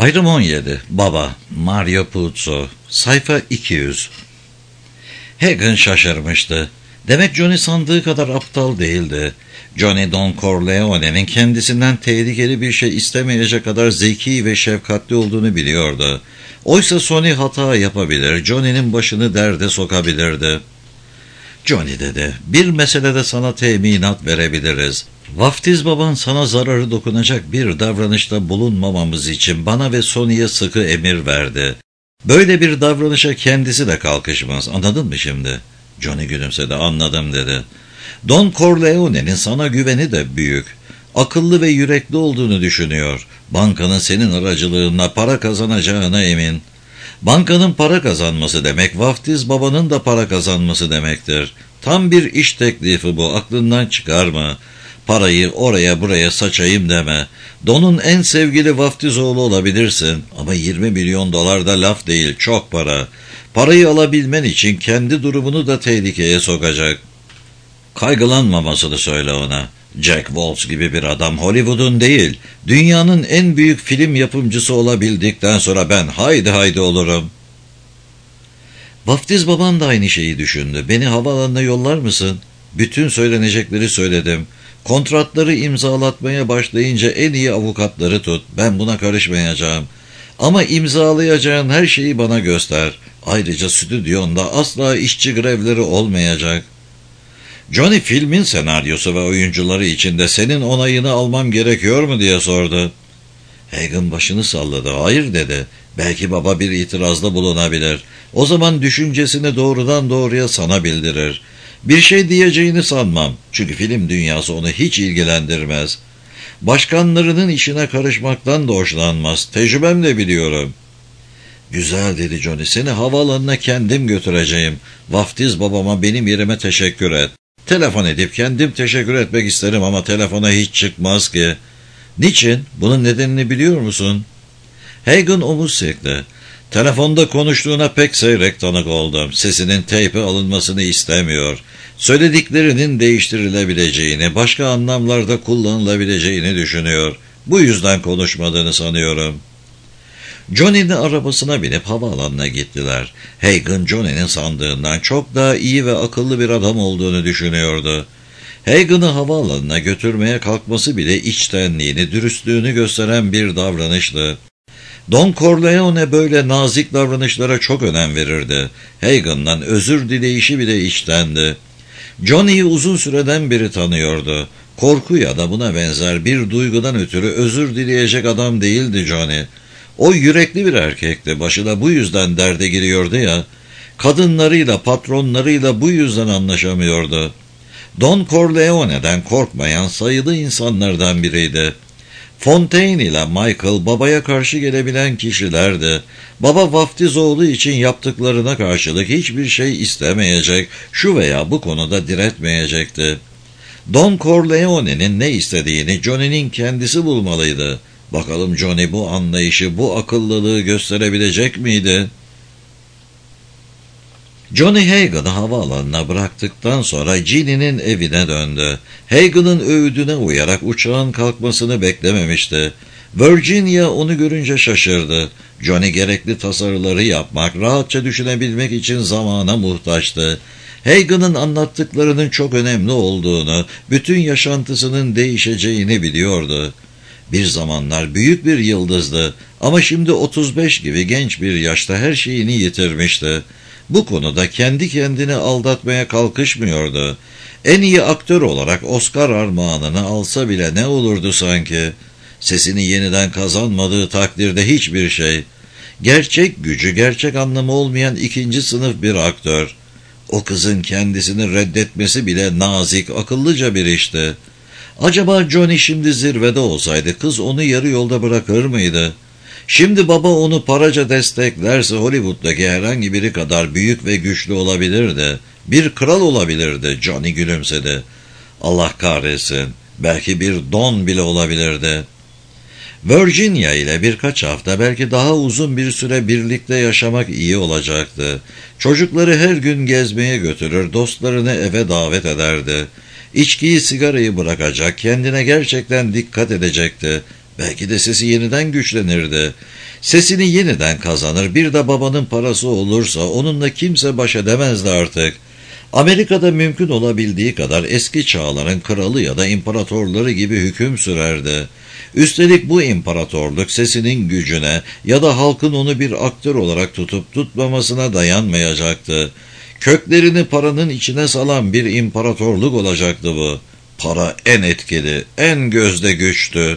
Ayrım 17. Baba, Mario Puzo. Sayfa 200. Hagen şaşırmıştı. Demek Johnny sandığı kadar aptal değildi. Johnny Don Corleone'nin kendisinden tehlikeli bir şey istemeyecek kadar zeki ve şefkatli olduğunu biliyordu. Oysa Sonny hata yapabilir, Johnny'nin başını derde sokabilirdi. Johnny dedi, bir meselede sana teminat verebiliriz. Vaftiz baban sana zararı dokunacak bir davranışta bulunmamamız için bana ve Sonny'ye sıkı emir verdi. Böyle bir davranışa kendisi de kalkışmaz, anladın mı şimdi? Johnny gülümsedi, anladım dedi. Don Corleone'nin sana güveni de büyük. Akıllı ve yürekli olduğunu düşünüyor. Bankanın senin aracılığınla para kazanacağına emin. Bankanın para kazanması demek, vaftiz babanın da para kazanması demektir. Tam bir iş teklifi bu, aklından çıkarma. Parayı oraya buraya saçayım deme. Don'un en sevgili vaftiz oğlu olabilirsin. Ama 20 milyon dolar da laf değil, çok para. Parayı alabilmen için kendi durumunu da tehlikeye sokacak. Kaygılanmamasını söyle ona. Jack Waltz gibi bir adam Hollywood'un değil, dünyanın en büyük film yapımcısı olabildikten sonra ben haydi olurum. Vaftiz babam da aynı şeyi düşündü. Beni havaalanına yollar mısın? Bütün söylenecekleri söyledim. Kontratları imzalatmaya başlayınca en iyi avukatları tut. Ben buna karışmayacağım. Ama imzalayacağın her şeyi bana göster. Ayrıca stüdyonda asla işçi grevleri olmayacak. Johnny filmin senaryosu ve oyuncuları içinde senin onayını almam gerekiyor mu diye sordu. Hagen başını salladı. Hayır dedi. Belki baba bir itirazda bulunabilir. O zaman düşüncesini doğrudan doğruya sana bildirir. Bir şey diyeceğini sanmam. Çünkü film dünyası onu hiç ilgilendirmez. Başkanlarının işine karışmaktan da hoşlanmaz. Tecrübemle biliyorum. Güzel dedi Johnny. Seni havaalanına kendim götüreceğim. Vaftiz babama benim yerime teşekkür et. Telefon edip kendim teşekkür etmek isterim ama telefona hiç çıkmaz ki. Niçin? Bunun nedenini biliyor musun? Hagen omuz silkti. Telefonda konuştuğuna pek seyrek tanık oldum. Sesinin teype alınmasını istemiyor. Söylediklerinin değiştirilebileceğini, başka anlamlarda kullanılabileceğini düşünüyor. Bu yüzden konuşmadığını sanıyorum. Johnny'nin arabasına binip havaalanına gittiler. Hagen, Johnny'nin sandığından çok daha iyi ve akıllı bir adam olduğunu düşünüyordu. Hagen'ı havaalanına götürmeye kalkması bile içtenliğini, dürüstlüğünü gösteren bir davranıştı. Don Corleone böyle nazik davranışlara çok önem verirdi. Hagen'dan özür dileyişi bile içtendi. Johnny'yi uzun süreden beri tanıyordu. Korku ya da buna benzer bir duygudan ötürü özür dileyecek adam değildi Johnny. O yürekli bir erkekti, başına bu yüzden derde giriyordu ya. Kadınlarıyla, patronlarıyla bu yüzden anlaşamıyordu. Don Corleone'den korkmayan sayılı insanlardan biriydi. Fontaine ile Michael babaya karşı gelebilen kişilerdi. Baba vaftiz oğlu için yaptıklarına karşılık hiçbir şey istemeyecek, şu veya bu konuda diretmeyecekti. Don Corleone'nin ne istediğini Johnny'nin kendisi bulmalıydı. Bakalım Johnny bu anlayışı, bu akıllılığı gösterebilecek miydi? Johnny Hagen'ı havaalanına bıraktıktan sonra Ginny'nin evine döndü. Hagen'ın öğüdüne uyarak uçağın kalkmasını beklememişti. Virginia onu görünce şaşırdı. Johnny gerekli tasarıları yapmak, rahatça düşünebilmek için zamana muhtaçtı. Hagen'ın anlattıklarının çok önemli olduğunu, bütün yaşantısının değişeceğini biliyordu. Bir zamanlar büyük bir yıldızdı ama şimdi 35 gibi genç bir yaşta her şeyini yitirmişti. Bu konuda kendi kendini aldatmaya kalkışmıyordu. En iyi aktör olarak Oscar armağanını alsa bile ne olurdu sanki? Sesini yeniden kazanmadığı takdirde hiçbir şey. Gerçek gücü, gerçek anlamı olmayan ikinci sınıf bir aktör. O kızın kendisini reddetmesi bile nazik, akıllıca bir işti. Acaba Johnny şimdi zirvede olsaydı kız onu yarı yolda bırakır mıydı? Şimdi baba onu paraca desteklerse Hollywood'daki herhangi biri kadar büyük ve güçlü olabilirdi. Bir kral olabilirdi. Johnny gülümsedi. Allah kahretsin. Belki bir don bile olabilirdi. Virginia ile birkaç hafta, belki daha uzun bir süre birlikte yaşamak iyi olacaktı. Çocukları her gün gezmeye götürür, dostlarını eve davet ederdi. İçkiyi, sigarayı bırakacak, kendine gerçekten dikkat edecekti. Belki de sesi yeniden güçlenirdi. Sesini yeniden kazanır, bir de babanın parası olursa onunla kimse baş edemezdi artık. Amerika'da mümkün olabildiği kadar eski çağların kralı ya da imparatorları gibi hüküm sürerdi. Üstelik bu imparatorluk sesinin gücüne ya da halkın onu bir aktör olarak tutup tutmamasına dayanmayacaktı. Köklerini paranın içine salan bir imparatorluk olacaktı bu. Para en etkili, en gözde güçtü.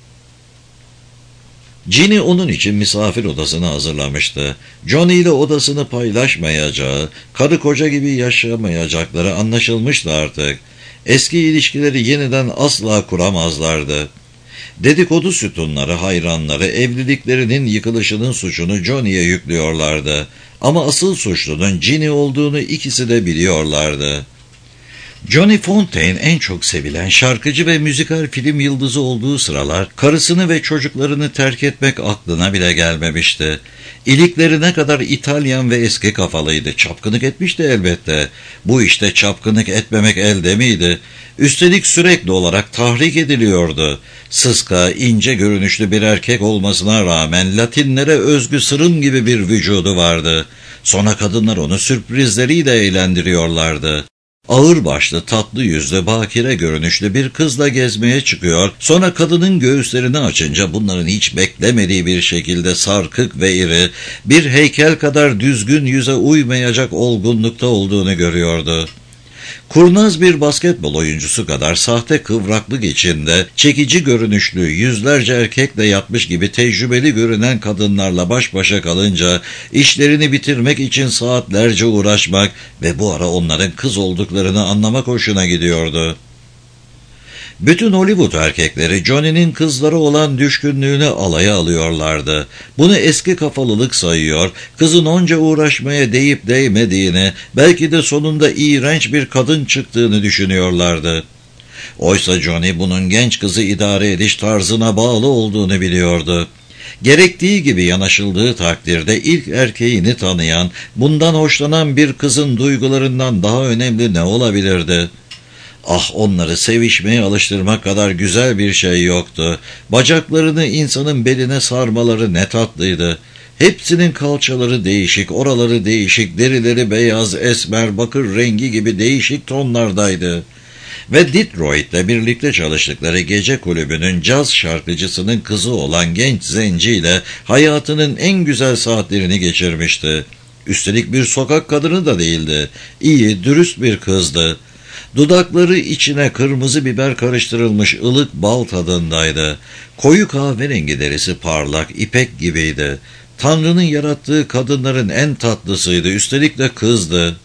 Ginny onun için misafir odasını hazırlamıştı. Johnny ile odasını paylaşmayacağı, karı koca gibi yaşamayacakları anlaşılmıştı artık. Eski ilişkileri yeniden asla kuramazlardı. Dedikodu sütunları, hayranları evliliklerinin yıkılışının suçunu Johnny'ye yüklüyorlardı. Ama asıl suçlunun Ginny olduğunu ikisi de biliyorlardı. Johnny Fontaine en çok sevilen şarkıcı ve müzikal film yıldızı olduğu sıralar karısını ve çocuklarını terk etmek aklına bile gelmemişti. İlikleri ne kadar İtalyan ve eski kafalıydı. Çapkınlık etmişti elbette. Bu işte çapkınlık etmemek elde miydi? Üstelik sürekli olarak tahrik ediliyordu. Sıska, ince görünüşlü bir erkek olmasına rağmen Latinlere özgü sırım gibi bir vücudu vardı. Sonra kadınlar onu sürprizleriyle eğlendiriyorlardı. Ağırbaşlı, tatlı yüzlü, bakire görünüşlü bir kızla gezmeye çıkıyor, sonra kadının göğüslerini açınca bunların hiç beklemediği bir şekilde sarkık ve iri, bir heykel kadar düzgün yüze uymayacak olgunlukta olduğunu görüyordu. Kurnaz bir basketbol oyuncusu kadar sahte kıvraklık içinde, çekici görünüşlü, yüzlerce erkekle yatmış gibi tecrübeli görünen kadınlarla baş başa kalınca, işlerini bitirmek için saatlerce uğraşmak ve bu ara onların kız olduklarını anlamak hoşuna gidiyordu. Bütün Hollywood erkekleri Johnny'nin kızlara olan düşkünlüğünü alaya alıyorlardı. Bunu eski kafalılık sayıyor, kızın onca uğraşmaya değip değmediğini, belki de sonunda iğrenç bir kadın çıktığını düşünüyorlardı. Oysa Johnny bunun genç kızı idare ediş tarzına bağlı olduğunu biliyordu. Gerektiği gibi yanaşıldığı takdirde ilk erkeğini tanıyan, bundan hoşlanan bir kızın duygularından daha önemli ne olabilirdi? Ah, onları sevişmeye alıştırmak kadar güzel bir şey yoktu. Bacaklarını insanın beline sarmaları ne tatlıydı. Hepsinin kalçaları değişik, oraları değişik, derileri beyaz, esmer, bakır rengi gibi değişik tonlardaydı. Ve Detroit'le birlikte çalıştıkları gece kulübünün caz şarkıcısının kızı olan genç zenciyle hayatının en güzel saatlerini geçirmişti. Üstelik bir sokak kadını da değildi. İyi, dürüst bir kızdı. Dudakları içine kırmızı biber karıştırılmış ılık bal tadındaydı. Koyu kahverengi derisi parlak, ipek gibiydi. Tanrı'nın yarattığı kadınların en tatlısıydı, üstelik de kızdı.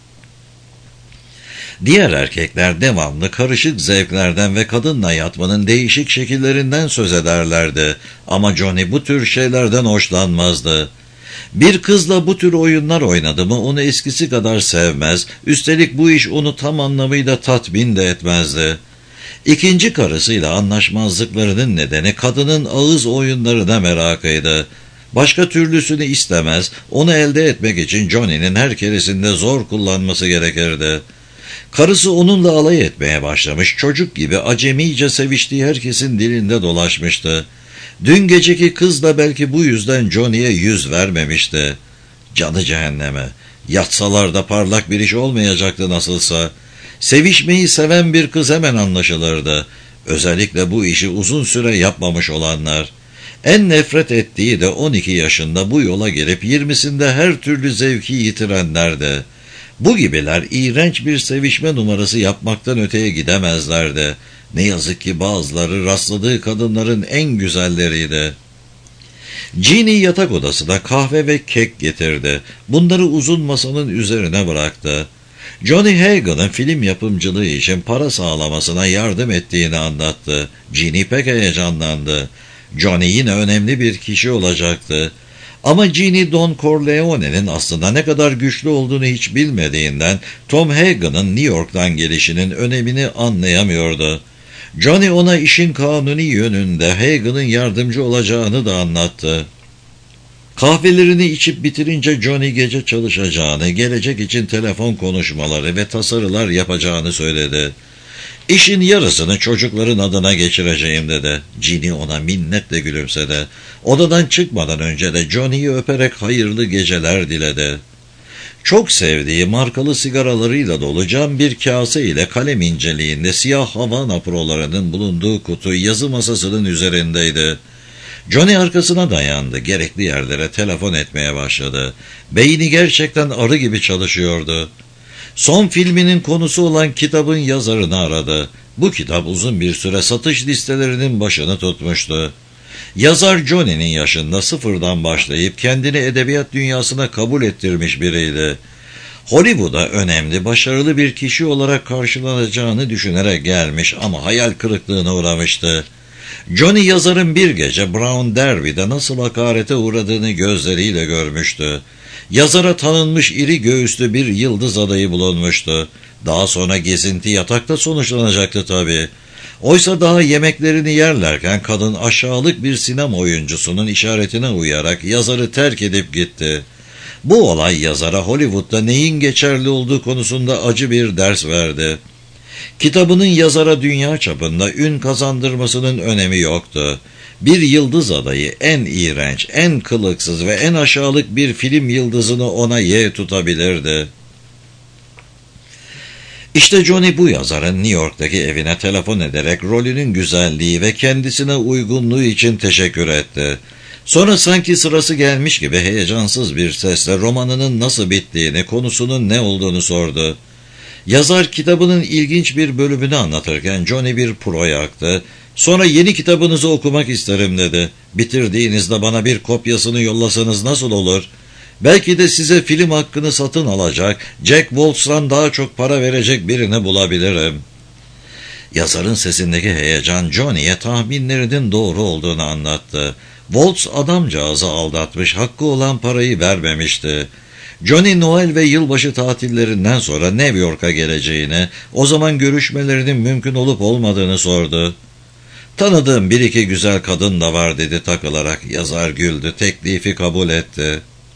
Diğer erkekler devamlı karışık zevklerden ve kadınla yatmanın değişik şekillerinden söz ederlerdi. Ama Johnny bu tür şeylerden hoşlanmazdı. Bir kızla bu tür oyunlar oynadı mı onu eskisi kadar sevmez, üstelik bu iş onu tam anlamıyla tatmin de etmezdi. İkinci karısıyla anlaşmazlıklarının nedeni kadının ağız oyunlarına merakıydı. Başka türlüsünü istemez, onu elde etmek için Johnny'nin her keresinde zor kullanması gerekirdi. Karısı onunla alay etmeye başlamış, çocuk gibi acemice seviştiği herkesin dilinde dolaşmıştı. Dün geceki kız da belki bu yüzden Johnny'ye yüz vermemişti. Canı cehenneme. Yatsalar da parlak bir iş olmayacaktı nasılsa. Sevişmeyi seven bir kız hemen anlaşılırdı. Özellikle bu işi uzun süre yapmamış olanlar. En nefret ettiği de 12 yaşında bu yola girip 20'sinde her türlü zevki yitirenlerdi. Bu gibiler iğrenç bir sevişme numarası yapmaktan öteye gidemezlerdi. Ne yazık ki bazıları rastladığı kadınların en güzelleriydi. Ginny yatak odasına kahve ve kek getirdi. Bunları uzun masanın üzerine bıraktı. Johnny Hagen'ın film yapımcılığı için para sağlamasına yardım ettiğini anlattı. Ginny pek heyecanlandı. Johnny yine önemli bir kişi olacaktı. Ama Ginny Don Corleone'nin aslında ne kadar güçlü olduğunu hiç bilmediğinden Tom Hagen'ın New York'tan gelişinin önemini anlayamıyordu. Johnny ona işin kanuni yönünde Hagen'ın yardımcı olacağını da anlattı. Kahvelerini içip bitirince Johnny gece çalışacağını, gelecek için telefon konuşmaları ve tasarılar yapacağını söyledi. İşin yarısını çocukların adına geçireceğim dedi. Ginny ona minnetle gülümsedi. Odadan çıkmadan önce de Johnny'yi öperek hayırlı geceler diledi. Çok sevdiği markalı sigaralarıyla dolu cam bir kase ile kalem inceliğinde siyah Havana prolarının bulunduğu kutu yazı masasının üzerindeydi. Johnny arkasına dayandı. Gerekli yerlere telefon etmeye başladı. Beyni gerçekten arı gibi çalışıyordu. Son filminin konusu olan kitabın yazarını aradı. Bu kitap uzun bir süre satış listelerinin başını tutmuştu. Yazar Johnny'nin yaşında sıfırdan başlayıp kendini edebiyat dünyasına kabul ettirmiş biriydi. Hollywood'a önemli, başarılı bir kişi olarak karşılanacağını düşünerek gelmiş ama hayal kırıklığına uğramıştı. Johnny yazarın bir gece Brown Derby'de nasıl hakarete uğradığını gözleriyle görmüştü. Yazara tanınmış iri göğüslü bir yıldız adayı bulunmuştu. Daha sonra gezinti yatakta sonuçlanacaktı tabii. Oysa daha yemeklerini yerlerken kadın aşağılık bir sinema oyuncusunun işaretine uyarak yazarı terk edip gitti. Bu olay yazara Hollywood'da neyin geçerli olduğu konusunda acı bir ders verdi. Kitabının yazara dünya çapında ün kazandırmasının önemi yoktu. Bir yıldız adayı en iğrenç, en kılıksız ve en aşağılık bir film yıldızını ona yeğ tutabilirdi. İşte Johnny bu yazarın New York'taki evine telefon ederek rolünün güzelliği ve kendisine uygunluğu için teşekkür etti. Sonra sanki sırası gelmiş gibi heyecansız bir sesle romanının nasıl bittiğini, konusunun ne olduğunu sordu. Yazar kitabının ilginç bir bölümünü anlatırken Johnny bir pro yaktı. Sonra yeni kitabınızı okumak isterim dedi. Bitirdiğinizde bana bir kopyasını yollasanız nasıl olur? Belki de size film hakkını satın alacak, Jack Woltz'tan daha çok para verecek birini bulabilirim. Yazarın sesindeki heyecan Johnny'ye tahminlerinin doğru olduğunu anlattı. Woltz adamcağızı aldatmış, hakkı olan parayı vermemişti. Johnny Noel ve yılbaşı tatillerinden sonra New York'a geleceğini, o zaman görüşmelerinin mümkün olup olmadığını sordu. Tanıdığım bir iki güzel kadın da var dedi takılarak. Yazar güldü, teklifi kabul etti.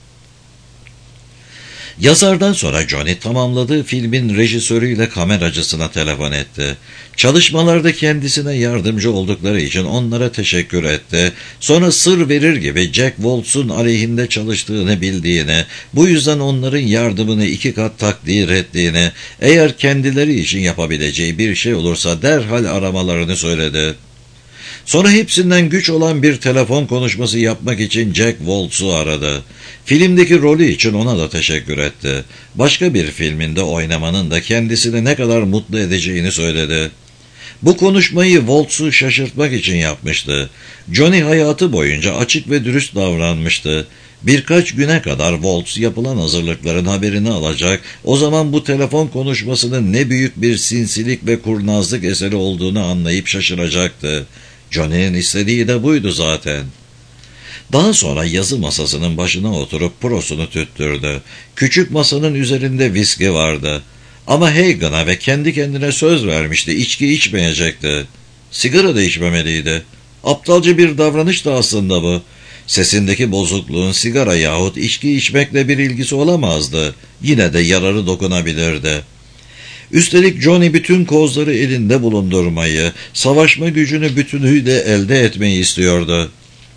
Yazardan sonra Johnny tamamladığı filmin rejisörüyle kameracısına telefon etti. Çalışmalarda kendisine yardımcı oldukları için onlara teşekkür etti. Sonra sır verir gibi Jack Woltz'un aleyhinde çalıştığını bildiğini, bu yüzden onların yardımını 2 kat takdir ettiğini, eğer kendileri için yapabileceği bir şey olursa derhal aramalarını söyledi. Sonra hepsinden güç olan bir telefon konuşması yapmak için Jack Woltz'u aradı. Filmdeki rolü için ona da teşekkür etti. Başka bir filminde oynamanın da kendisini ne kadar mutlu edeceğini söyledi. Bu konuşmayı Woltz'u şaşırtmak için yapmıştı. Johnny hayatı boyunca açık ve dürüst davranmıştı. Birkaç güne kadar Woltz yapılan hazırlıkların haberini alacak, o zaman bu telefon konuşmasının ne büyük bir sinsilik ve kurnazlık eseri olduğunu anlayıp şaşıracaktı. Johnny'nin istediği de buydu zaten. Daha sonra yazı masasının başına oturup prosunu tüttürdü. Küçük masanın üzerinde viski vardı. Ama Hagan'a ve kendi kendine söz vermişti, içki içmeyecekti. Sigara da içmemeliydi. Aptalca bir davranış da aslında bu. Sesindeki bozukluğun sigara yahut içki içmekle bir ilgisi olamazdı. Yine de yararı dokunabilirdi. Üstelik Johnny bütün kozları elinde bulundurmayı, savaşma gücünü bütünüyle elde etmeyi istiyordu.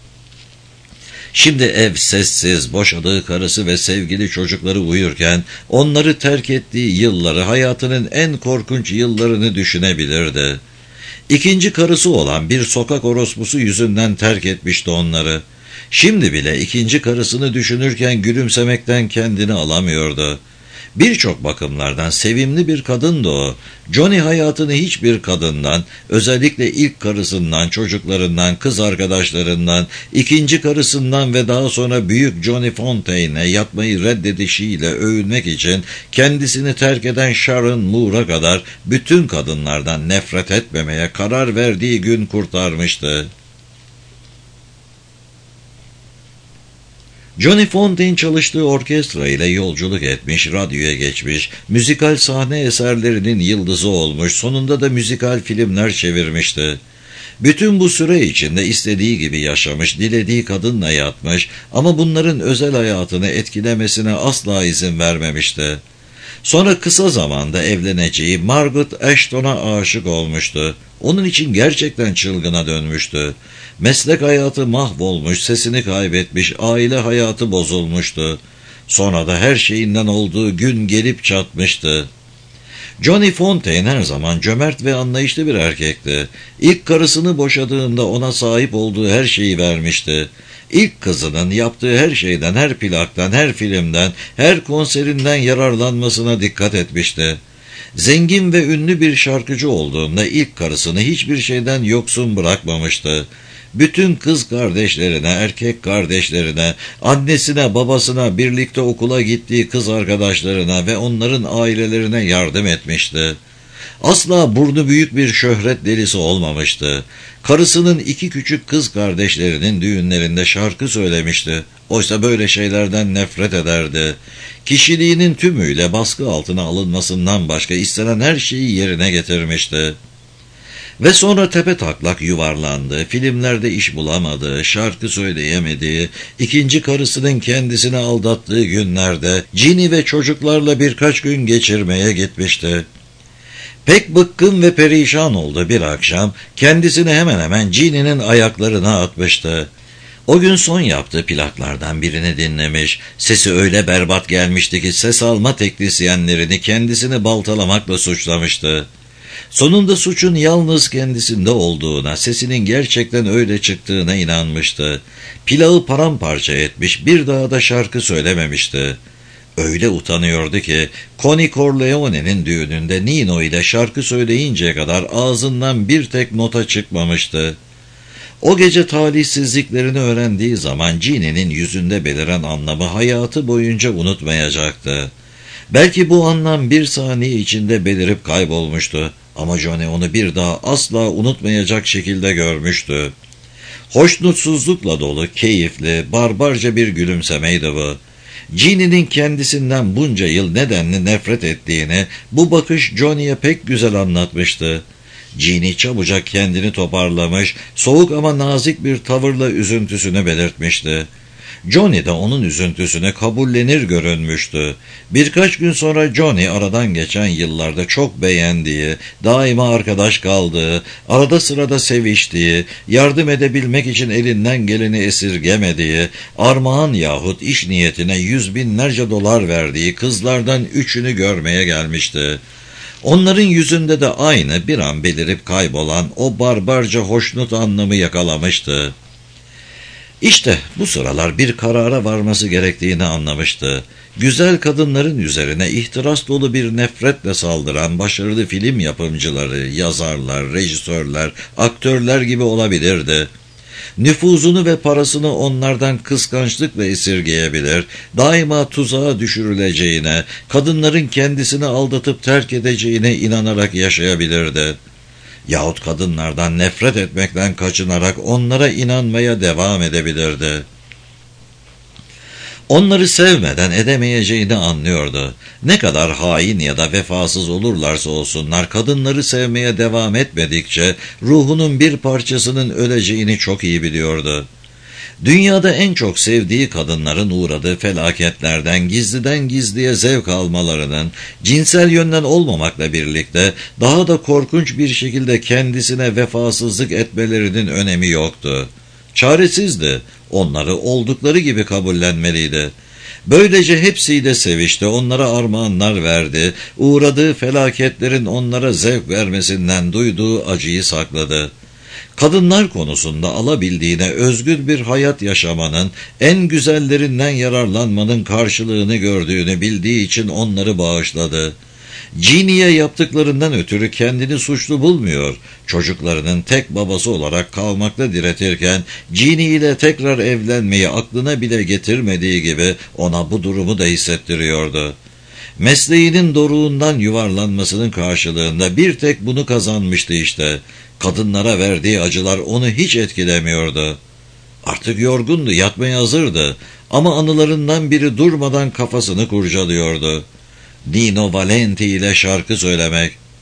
Şimdi ev sessiz, boşadığı karısı ve sevgili çocukları uyurken onları terk ettiği yılları, hayatının en korkunç yıllarını düşünebilirdi. İkinci karısı olan bir sokak orospusu yüzünden terk etmişti onları. Şimdi bile ikinci karısını düşünürken gülümsemekten kendini alamıyordu. Birçok bakımlardan sevimli bir kadındı o. Johnny hayatını hiçbir kadından, özellikle ilk karısından, çocuklarından, kız arkadaşlarından, ikinci karısından ve daha sonra büyük Johnny Fontaine'e yatmayı reddedişiyle övünmek için kendisini terk eden Sharon Moore'a kadar bütün kadınlardan nefret etmemeye karar verdiği gün kurtarmıştı. Johnny Fontaine çalıştığı orkestra ile yolculuk etmiş, radyoya geçmiş, müzikal sahne eserlerinin yıldızı olmuş, sonunda da müzikal filmler çevirmişti. Bütün bu süre içinde istediği gibi yaşamış, dilediği kadınla yatmış ama bunların özel hayatını etkilemesine asla izin vermemişti. Sonra kısa zamanda evleneceği Margaret Ashton'a aşık olmuştu. Onun için gerçekten çılgına dönmüştü. Meslek hayatı mahvolmuş, sesini kaybetmiş, aile hayatı bozulmuştu. Sonra da her şeyinden olduğu gün gelip çatmıştı. Johnny Fontaine her zaman cömert ve anlayışlı bir erkekti. İlk karısını boşadığında ona sahip olduğu her şeyi vermişti. İlk kızının yaptığı her şeyden, her plaktan, her filmden, her konserinden yararlanmasına dikkat etmişti. Zengin ve ünlü bir şarkıcı olduğunda ilk karısını hiçbir şeyden yoksun bırakmamıştı. Bütün kız kardeşlerine, erkek kardeşlerine, annesine, babasına, birlikte okula gittiği kız arkadaşlarına ve onların ailelerine yardım etmişti. Asla burnu büyük bir şöhret delisi olmamıştı. Karısının 2 küçük kız kardeşlerinin düğünlerinde şarkı söylemişti. Oysa böyle şeylerden nefret ederdi. Kişiliğinin tümüyle baskı altına alınmasından başka istenen her şeyi yerine getirmişti. Ve sonra tepetaklak yuvarlandı, filmlerde iş bulamadı, şarkı söyleyemedi, ikinci karısının kendisini aldattığı günlerde Ginny ve çocuklarla birkaç gün geçirmeye gitmişti. Pek bıkkın ve perişan oldu bir akşam, kendisini hemen hemen Ginny'nin ayaklarına atmıştı. O gün son yaptığı plaklardan birini dinlemiş, sesi öyle berbat gelmişti ki ses alma teknisyenlerini kendisini baltalamakla suçlamıştı. Sonunda suçun yalnız kendisinde olduğuna, sesinin gerçekten öyle çıktığına inanmıştı. Plağı paramparça etmiş, bir daha da şarkı söylememişti. Öyle utanıyordu ki, Connie Corleone'nin düğününde Nino ile şarkı söyleyinceye kadar ağzından bir tek nota çıkmamıştı. O gece talihsizliklerini öğrendiği zaman Ginny'nin yüzünde beliren anlamı hayatı boyunca unutmayacaktı. Belki bu anlam bir saniye içinde belirip kaybolmuştu. Ama Johnny onu bir daha asla unutmayacak şekilde görmüştü. Hoşnutsuzlukla dolu, keyifli, barbarca bir gülümsemeydi bu. Ginny'nin kendisinden bunca yıl nedenli nefret ettiğini bu bakış Johnny'ye pek güzel anlatmıştı. Ginny çabucak kendini toparlamış, soğuk ama nazik bir tavırla üzüntüsünü belirtmişti. Johnny de onun üzüntüsüne kabullenir görünmüştü. Birkaç gün sonra Johnny aradan geçen yıllarda çok beğendiği, daima arkadaş kaldığı, arada sırada seviştiği, yardım edebilmek için elinden geleni esirgemediği, armağan yahut iş niyetine 100.000'lerce dolar verdiği kızlardan 3'ünü görmeye gelmişti. Onların yüzünde de aynı bir an belirip kaybolan o barbarca hoşnut anlamı yakalamıştı. İşte bu sıralar bir karara varması gerektiğini anlamıştı. Güzel kadınların üzerine ihtiras dolu bir nefretle saldıran başarılı film yapımcıları, yazarlar, rejisörler, aktörler gibi olabilirdi. Nüfuzunu ve parasını onlardan kıskançlıkla esirgeyebilir, daima tuzağa düşürüleceğine, kadınların kendisini aldatıp terk edeceğine inanarak yaşayabilirdi. Yahut kadınlardan nefret etmekten kaçınarak onlara inanmaya devam edebilirdi. Onları sevmeden edemeyeceğini anlıyordu. Ne kadar hain ya da vefasız olurlarsa olsunlar, kadınları sevmeye devam etmedikçe ruhunun bir parçasının öleceğini çok iyi biliyordu. Dünyada en çok sevdiği kadınların uğradığı felaketlerden gizliden gizliye zevk almalarının, cinsel yönden olmamakla birlikte daha da korkunç bir şekilde kendisine vefasızlık etmelerinin önemi yoktu. Çaresizdi, onları oldukları gibi kabullenmeliydi. Böylece hepsiyle sevişti, onlara armağanlar verdi, uğradığı felaketlerin onlara zevk vermesinden duyduğu acıyı sakladı. Kadınlar konusunda alabildiğine özgür bir hayat yaşamanın, en güzellerinden yararlanmanın karşılığını gördüğünü bildiği için onları bağışladı. Ginny'ye yaptıklarından ötürü kendini suçlu bulmuyor, çocuklarının tek babası olarak kalmakta diretirken, Ginny ile tekrar evlenmeyi aklına bile getirmediği gibi ona bu durumu da hissettiriyordu. Mesleğinin doruğundan yuvarlanmasının karşılığında bir tek bunu kazanmıştı işte. Kadınlara verdiği acılar onu hiç etkilemiyordu. Artık yorgundu, yatmaya hazırdı ama anılarından biri durmadan kafasını kurcalıyordu. Nino Valenti ile şarkı söylemek.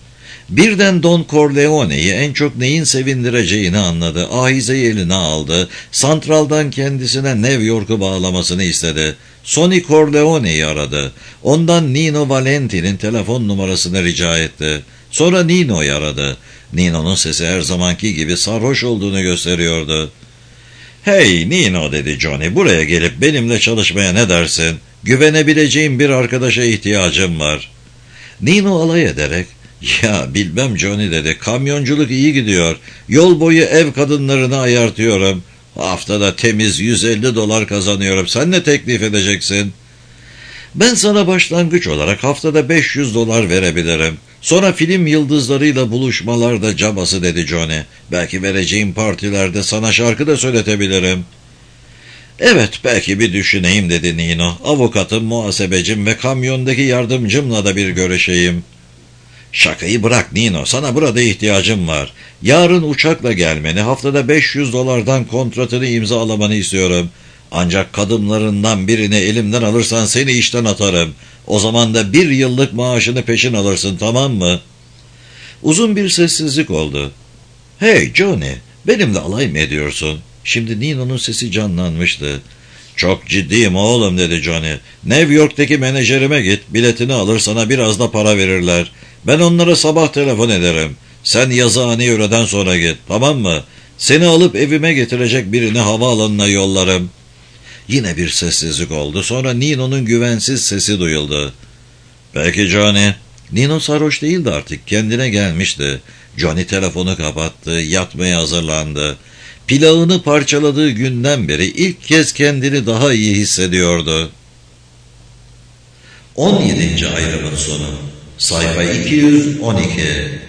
Birden Don Corleone'yi en çok neyin sevindireceğini anladı. Ahizeyi eline aldı. Santraldan kendisine New York'u bağlamasını istedi. Sonny Corleone'yi aradı. Ondan Nino Valenti'nin telefon numarasını rica etti. Sonra Nino'yu aradı. Nino'nun sesi her zamanki gibi sarhoş olduğunu gösteriyordu. "Hey Nino," dedi Johnny, "buraya gelip benimle çalışmaya ne dersin? Güvenebileceğim bir arkadaşa ihtiyacım var." Nino alay ederek, "Ya bilmem Johnny," dedi, "kamyonculuk iyi gidiyor. Yol boyu ev kadınlarını ayartıyorum. Haftada temiz $150 kazanıyorum. Sen ne teklif edeceksin?" "Ben sana başlangıç olarak haftada $500 verebilirim. Sonra film yıldızlarıyla buluşmalarda cabası," dedi Johnny. "Belki vereceğim partilerde sana şarkı da söyletebilirim." "Evet, belki bir düşüneyim," dedi Nino. "Avukatım, muhasebecim ve kamyondaki yardımcımla da bir görüşeyim." "Şakayı bırak Nino, sana burada ihtiyacım var. Yarın uçakla gelmeni, haftada $500'dan kontratını imzalamanı istiyorum. Ancak kadınlarından birini elimden alırsan seni işten atarım. O zaman da 1 yıllık maaşını peşin alırsın, tamam mı?" Uzun bir sessizlik oldu. "Hey Johnny, benimle alay mı ediyorsun?" Şimdi Nino'nun sesi canlanmıştı. "Çok ciddiyim oğlum," dedi Johnny. "New York'taki menajerime git, biletini alır, sana biraz da para verirler. Ben onlara sabah telefon ederim. Sen yazıhaneye öğleden sonra git, tamam mı? Seni alıp evime getirecek birini havaalanına yollarım." Yine bir sessizlik oldu. Sonra Nino'nun güvensiz sesi duyuldu. "Peki Johnny." Nino sarhoş değildi artık, kendine gelmişti. Johnny telefonu kapattı, yatmaya hazırlandı. Plağını parçaladığı günden beri ilk kez kendini daha iyi hissediyordu. 17. ayrımın sonu. Sayfa 212.